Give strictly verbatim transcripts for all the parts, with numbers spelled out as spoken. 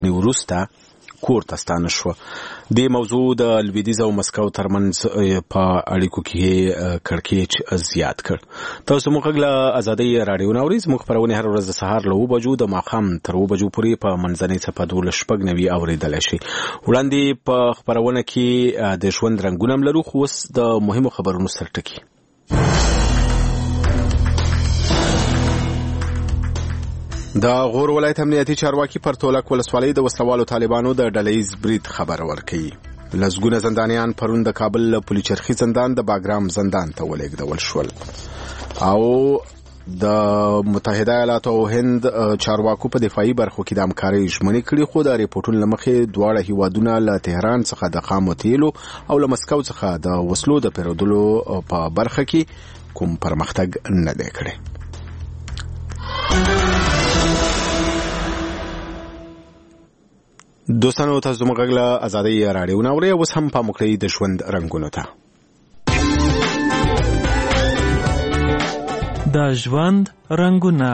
وروسته کور ته ستانه شو. د موضوع د لویدیځ او مسکو ترمنځ په اړیکو کې کړکېچ زیات کړ. تاسو موږ له ازادي رادیو نوري زموږ خبرونه هر ورځ د سهار له اوه بجو د ماښام تر اوه بجو پورې په منځنۍ څپه دولس شپږ نوي اورېدلی شي. وړاندې په خبرونه کې د ژوند رنګونه هم لرو، خو اوس د مهمو خبرونو سرټکي. د غور ولایت امنیتي چارواکي پر تولک ولسوالۍ د وسلوالو طالبانو د ډلهیز برید خبر ورکوي. لسګونه زندانیان پرون د کابل له پولیچرخي زندان د باګرام زندان ته ولېږدول شول. او د متحده ایالاتو او هند چارواکو په دفاعي برخو کې د همکارۍ ژمنې کړې، خو د ریپورټونو له مخې دواړه هیوادونه له تهران څخه د خامو تیلو او له مسکو څخه د وسلو د پیرودلو په برخه کې کوم پرمختګ نه دی کړی. دوستانو، تاسو موږ له ازادي رادیو نوري اوس هم په مکړی د ژوند رنگونو ته. د ژوند رنگونه.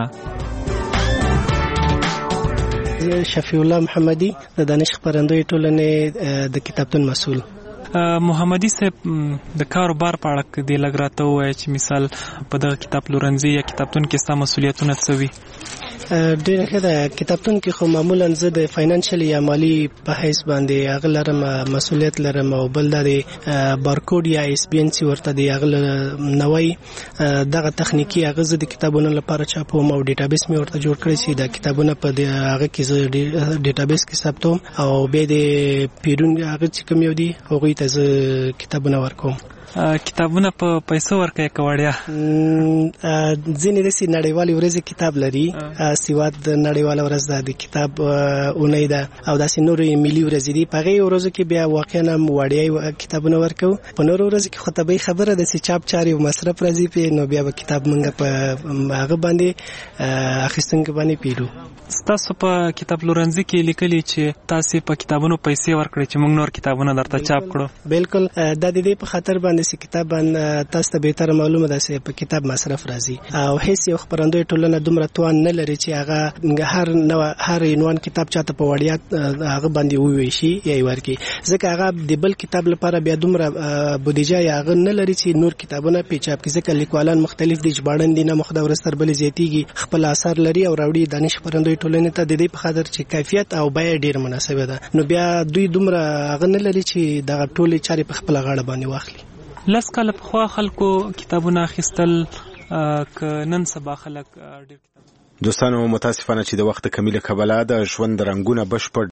زه شفیع الله محمدي د دانش خبرندوی ټولنې د کتابتون مسؤل. محمدي صاحب، د کاروبار په اړه د لګ راته وایي چې مثال په دغه کتاب پلورنځي یا کتابتون کې ستا مسؤلیتونه څه وي؟ ډېر ښه ده. کتابتون کې خو معمولا زه د فاینانشل یا مالی په حیث باندې هغه لرم، مسؤلیت لرم، او بل دا د بارکوډ یا اس بي ان سی ورته دی هغه نوی دغه تخنیکی هغه زه د کتابونو لپاره چاپوم او ډیټابیس مې ورته جوړ کړی چې د کتابونو په هغه کې زه ډیټابیس کې ثبتوم او بیا د پیرون هغه چې کوم یو دي هغوی ته زه کتابونه ورکوم. کتابونه په پیسو ورکوي که وړیا؟ ځینې داسې نړیوالې ورځې کتاب لري، سیواد د نړیواله ورځ ده، د کتاب اونۍ ده، او داسې نورې ملي ورځې دي. په هغې ورځو کې بیا واقعا هم وړیا کتابونه ورکوو. په نورو ورځو کې خو طبیعي خبره ده چې چاپ چارې او مصرف راځي پې، نو بیا به کتاب موږ په هغه باندې اخیستونکو باندې پیرو. ستاسو په کتاب پلورنځي کې لیکلي چې تاسې په کتابونو پیسې ورکړئ چې موږ نور کتابونه درته چاپ کړو. بالکل، دا د دې په خاطر باندې چې کتاب باندې تاسو ته بهتره معلومه ده چې په کتاب مصرف راځي، او هیڅ یو خبرندوی ټولنه دومره توان نه لري چې هغه هر نو هر عنوان کتاب چاته په وړیا هغه باندې وویشي یا ورکي، ځکه هغه د بل کتاب لپاره بیا دومره بودیجه یا هغه نه لري چې نور کتابونه په چاپ کې، ځکه لیکوالان مختلف دي، ژباړن دي، نه مخ د ورستر بل زیاتیږي، خپل اثر لري او راوړي دانش خبرندوی ټولنې ته د دې په خاطر چې کیفیت او بیه ډیر مناسبه ده، نو بیا دوی دومره هغه نه لري چې دغه ټولې چارې په خپل غاړه باندې واخلي. لس کاله پخوا خلکو کتابونه اخیستل، که نن سبا خلک ډیر کتاب. دوستانو، متاسفانه چې د وخت کمی له کبله د ژوند رنګونه بشپړ